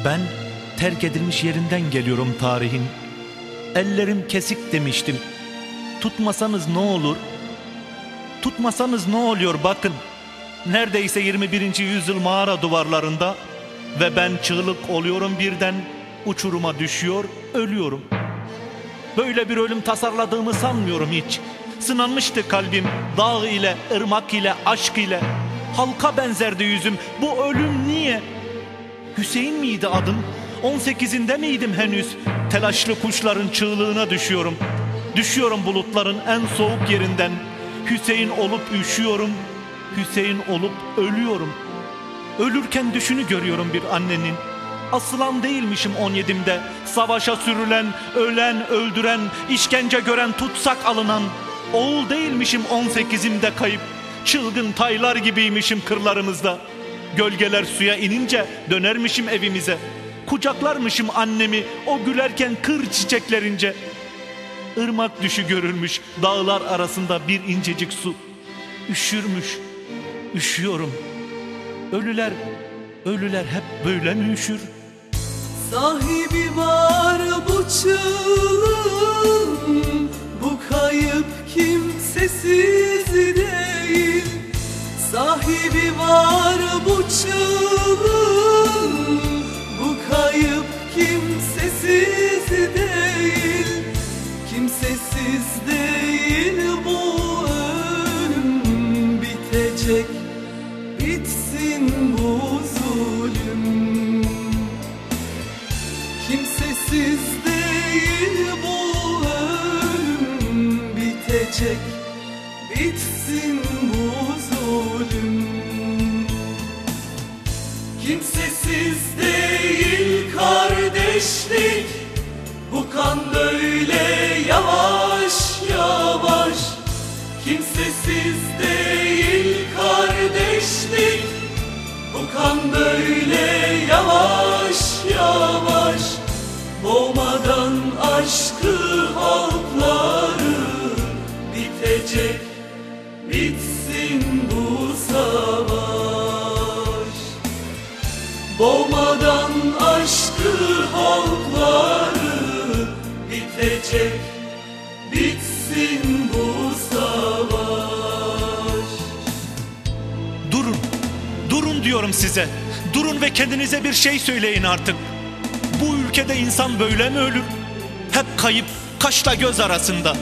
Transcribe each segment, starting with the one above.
Ben terk edilmiş yerinden geliyorum tarihin. Ellerim kesik demiştim. Tutmasanız ne olur? Tutmasanız ne oluyor bakın. Neredeyse 21. yüzyıl mağara duvarlarında ve ben çığlık oluyorum birden, uçuruma düşüyor, ölüyorum. Böyle bir ölüm tasarladığımı sanmıyorum hiç. Sınanmıştı kalbim dağ ile, ırmak ile, aşk ile. Halka benzerdi yüzüm. Bu ölüm niye? Hüseyin miydi adım? 18'inde miydim henüz? Telaşlı kuşların çığlığına düşüyorum. Düşüyorum bulutların en soğuk yerinden. Hüseyin olup üşüyorum. Hüseyin olup ölüyorum. Ölürken düşünü görüyorum bir annenin. Asılan değilmişim 17'imde. Savaşa sürülen, ölen, öldüren, işkence gören, tutsak alınan. Oğul değilmişim 18'imde kayıp. Çılgın taylar gibiymişim kırlarımızda. Gölgeler suya inince dönermişim evimize. Kucaklarmışım annemi o gülerken kır çiçeklerince. Irmak düşü görülmüş dağlar arasında bir incecik su. Üşürmüş, üşüyorum. Ölüler hep böyle mi üşür? Sahibi var bu çığlığın, bu kayıp kimsesiz değil. Sahibi var bu çığlığın, bu kayıp kimsesiz değil. Kimsesiz değil bu ölüm, bitecek, bitsin bu zulüm. Kimsesiz değil bu ölüm, bitecek, bitsin bu zulüm. Kimsesiz değil kardeşlik, bu kan böyle yavaş yavaş. Kimsesiz değil kardeşlik, bu kan böyle yavaş yavaş. Boğmadan aşkı halkları, bitecek, bitsin bu savaş. Boğmadan aşkı halkları, bitecek, bitsin bu savaş. Durun diyorum size. Durun ve kendinize bir şey söyleyin artık. Bu ülkede insan böyle mi ölür? Hep kayıp, kaşla göz arasında.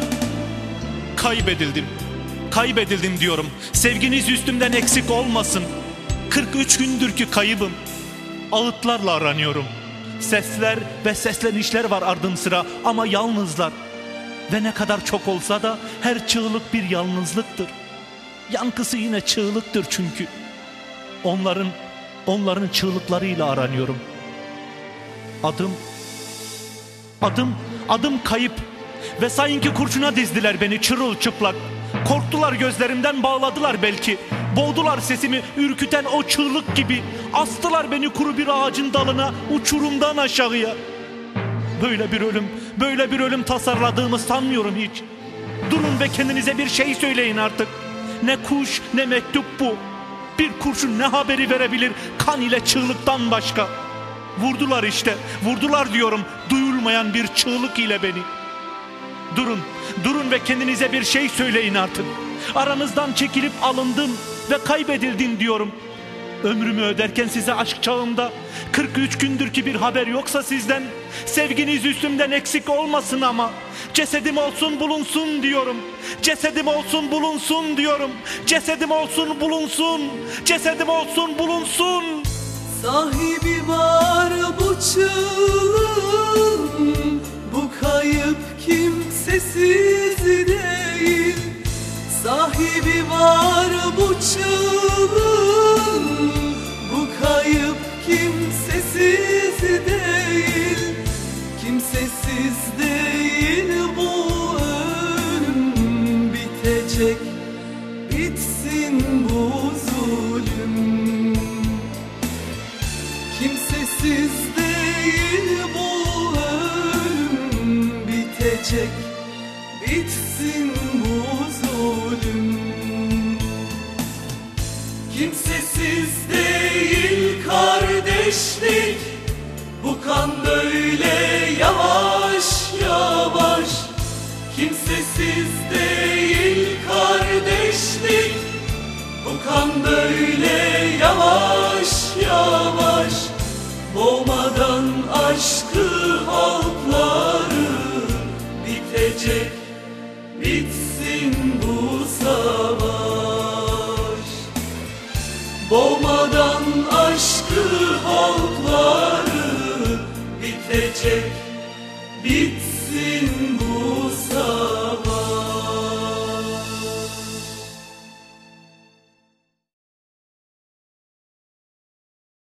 Kaybedildim diyorum. Sevginiz üstümden eksik olmasın. 43 gündür ki kaybım. Ağıtlarla aranıyorum. Sesler ve seslenişler var ardım sıra ama yalnızlar. Ve ne kadar çok olsa da her çığlık bir yalnızlıktır. Yankısı yine çığlıktır çünkü. Onların çığlıklarıyla aranıyorum. Adım kayıp ve sanki kurşuna dizdiler beni çırılçıplak. Korktular gözlerimden, bağladılar belki. Boğdular sesimi ürküten o çığlık gibi. Astılar beni kuru bir ağacın dalına, uçurumdan aşağıya. Böyle bir ölüm tasarladığımı sanmıyorum hiç. Durun ve kendinize bir şey söyleyin artık. Ne kuş ne mektup bu. Bir kurşun ne haberi verebilir kan ile çığlıktan başka? Vurdular işte, vurdular diyorum, duyulmayan bir çığlık ile beni. Durun ve kendinize bir şey söyleyin artık. Aranızdan çekilip alındım ve kaybedildim diyorum. Ömrümü öderken size aşk çağımda 43 gündür ki bir haber yoksa sizden. Sevginiz üstümden eksik olmasın ama cesedim olsun bulunsun diyorum. Cesedim olsun bulunsun diyorum. Cesedim olsun bulunsun. Cesedim olsun bulunsun. Sahibi var bu çığlığın, bu kayıp kimsesiz değil. Sahibi var bu çığlığın, bu kayıp kimsesiz değil. Kimsesiz değil bu ölüm, bitecek, bitsin bu zulüm. Kimsesiz değil bu ölüm, bitecek, bitsin bu zulüm. Kimsesiz değil kardeşlik, kan böyle yavaş yavaş. Kimsesiz değil kardeşlik, bu kan böyle yavaş yavaş. Boğmadan aşkı halkları bitecek, bitsin bu savaş. Boğmadan aşkı halkları bitecek, bitsin